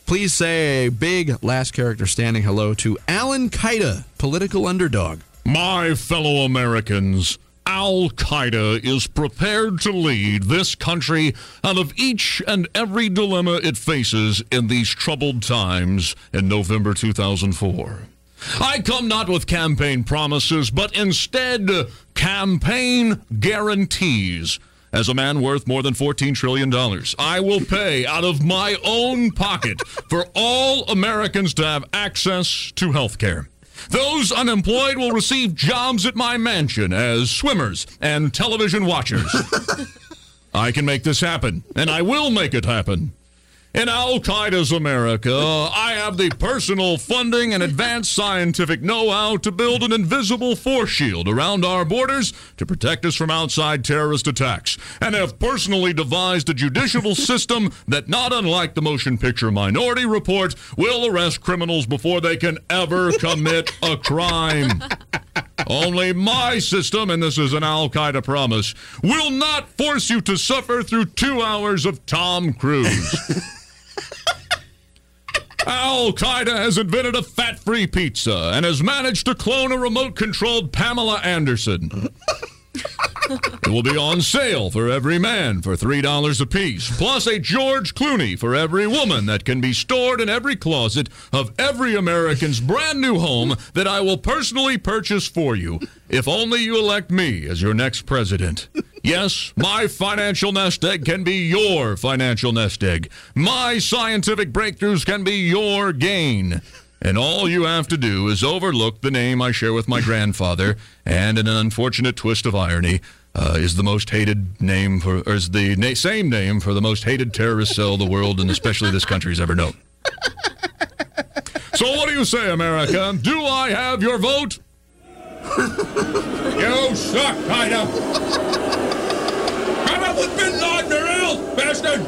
Please say a big last character standing hello to Al-Qaeda, political underdog. My fellow Americans, Al-Qaeda is prepared to lead this country out of each and every dilemma it faces in these troubled times in November 2004. I come not with campaign promises, but instead campaign guarantees. As a man worth more than $14 trillion, I will pay out of my own pocket for all Americans to have access to health care. Those unemployed will receive jobs at my mansion as swimmers and television watchers. I can make this happen, and I will make it happen. In Al-Qaeda's America, I have the personal funding and advanced scientific know-how to build an invisible force shield around our borders to protect us from outside terrorist attacks, and have personally devised a judicial system that, not unlike the motion picture Minority Report, will arrest criminals before they can ever commit a crime. Only my system, and this is an Al-Qaeda promise, will not force you to suffer through 2 hours of Tom Cruise. Al-Qaeda has invented a fat-free pizza and has managed to clone a remote-controlled Pamela Anderson. It will be on sale for every man for $3 apiece, plus a George Clooney for every woman that can be stored in every closet of every American's brand new home that I will personally purchase for you, if only you elect me as your next president. Yes, my financial nest egg can be your financial nest egg. My scientific breakthroughs can be your gain. And all you have to do is overlook the name I share with my grandfather, and in an unfortunate twist of irony, is the most hated name for, or is the same name for the most hated terrorist cell the world and especially this country's ever known. So what do you say, America? Do I have your vote? You suck, Qaeda. Come up with Bin Laden or else, bastard!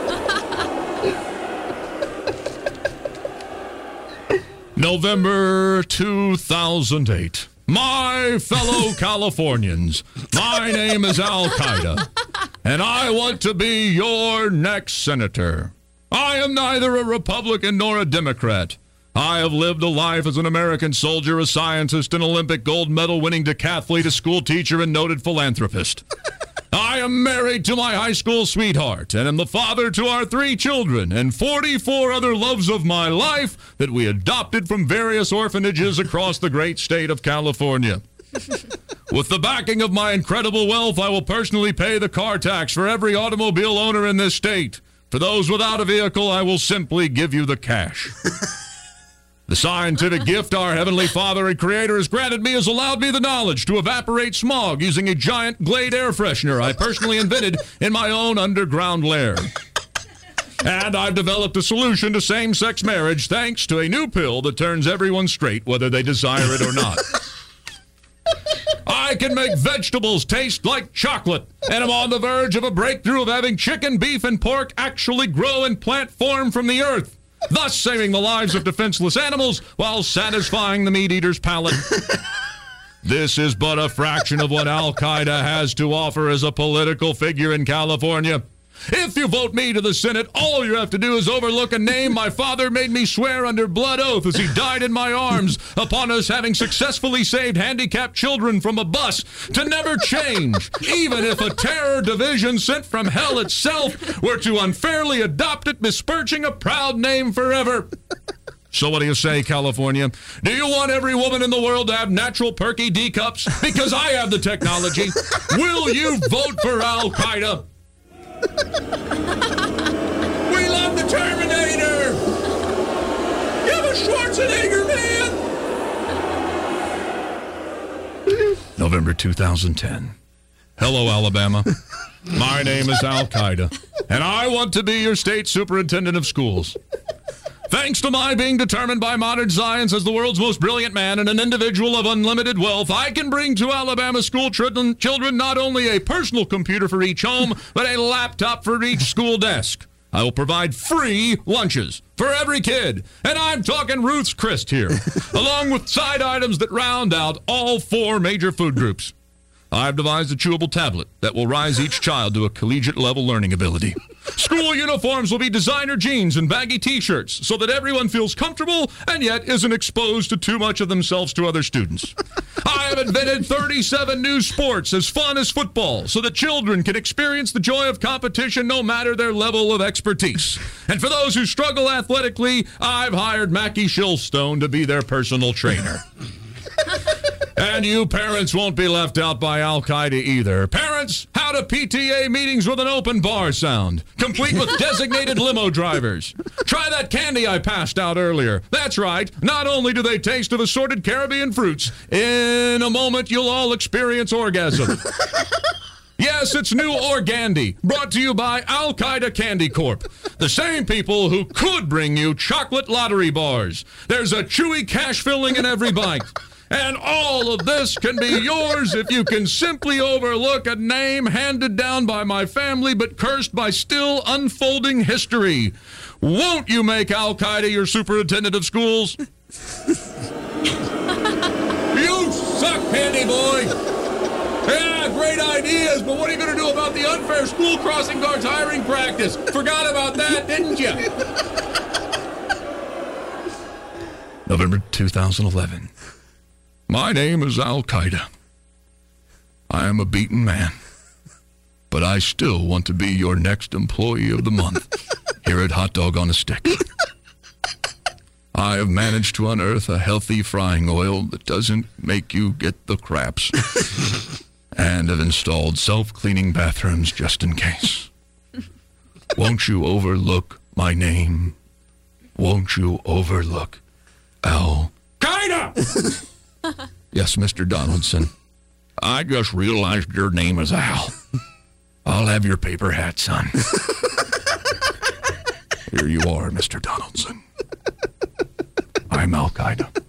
November 2008. My fellow Californians, my name is Al-Qaeda, and I want to be your next senator. I am neither a Republican nor a Democrat. I have lived a life as an American soldier, a scientist, an Olympic gold medal winning decathlete, a school teacher, and noted philanthropist. I am married to my high school sweetheart and am the father to our 3 children and 44 other loves of my life that we adopted from various orphanages across the great state of California. With the backing of my incredible wealth, I will personally pay the car tax for every automobile owner in this state. For those without a vehicle, I will simply give you the cash. The scientific gift our Heavenly Father and Creator has granted me has allowed me the knowledge to evaporate smog using a giant Glade air freshener I personally invented in my own underground lair. And I've developed a solution to same-sex marriage thanks to a new pill that turns everyone straight whether they desire it or not. I can make vegetables taste like chocolate, and I'm on the verge of a breakthrough of having chicken, beef, and pork actually grow in plant form from the earth, thus saving the lives of defenseless animals while satisfying the meat eater's palate. This is but a fraction of what Al-Qaeda has to offer as a political figure in California. If you vote me to the Senate, all you have to do is overlook a name my father made me swear under blood oath as he died in my arms upon us having successfully saved handicapped children from a bus to never change, even if a terror division sent from hell itself were to unfairly adopt it, besmirching a proud name forever. So what do you say, California? Do you want every woman in the world to have natural perky D cups? Because I have the technology. Will you vote for Al-Qaeda? We love the Terminator! Give us Schwarzenegger, man! November 2010. Hello, Alabama. My name is Al-Qaeda, and I want to be your state superintendent of schools. Thanks to my being determined by modern science as the world's most brilliant man and an individual of unlimited wealth, I can bring to Alabama school children not only a personal computer for each home, but a laptop for each school desk. I will provide free lunches for every kid, and I'm talking Ruth's Chris here, along with side items that round out all 4 major food groups. I've devised a chewable tablet that will rise each child to a collegiate-level learning ability. School uniforms will be designer jeans and baggy t-shirts so that everyone feels comfortable and yet isn't exposed to too much of themselves to other students. I have invented 37 new sports as fun as football so that children can experience the joy of competition no matter their level of expertise. And for those who struggle athletically, I've hired Mackie Shillstone to be their personal trainer. And you parents won't be left out by Al-Qaeda either. Parents, how do PTA meetings with an open bar sound? Complete with designated limo drivers. Try that candy I passed out earlier. That's right. Not only do they taste of assorted Caribbean fruits, in a moment you'll all experience orgasm. Yes, it's new Organdy, brought to you by Al-Qaeda Candy Corp. The same people who could bring you chocolate lottery bars. There's a chewy cash filling in every bite. And all of this can be yours if you can simply overlook a name handed down by my family but cursed by still unfolding history. Won't you make Al-Qaeda your superintendent of schools? You suck, Handy Boy! Yeah, great ideas, but what are you going to do about the unfair school crossing guards hiring practice? Forgot about that, didn't you? November 2011. My name is Al-Qaeda. I am a beaten man, but I still want to be your next employee of the month here at Hot Dog on a Stick. I have managed to unearth a healthy frying oil that doesn't make you get the craps, and have installed self-cleaning bathrooms just in case. Won't you overlook my name? Won't you overlook Al-Qaeda? Yes, Mr. Donaldson. I just realized your name is Al. I'll have your paper hat, son. Here you are, Mr. Donaldson. I'm Al-Qaeda.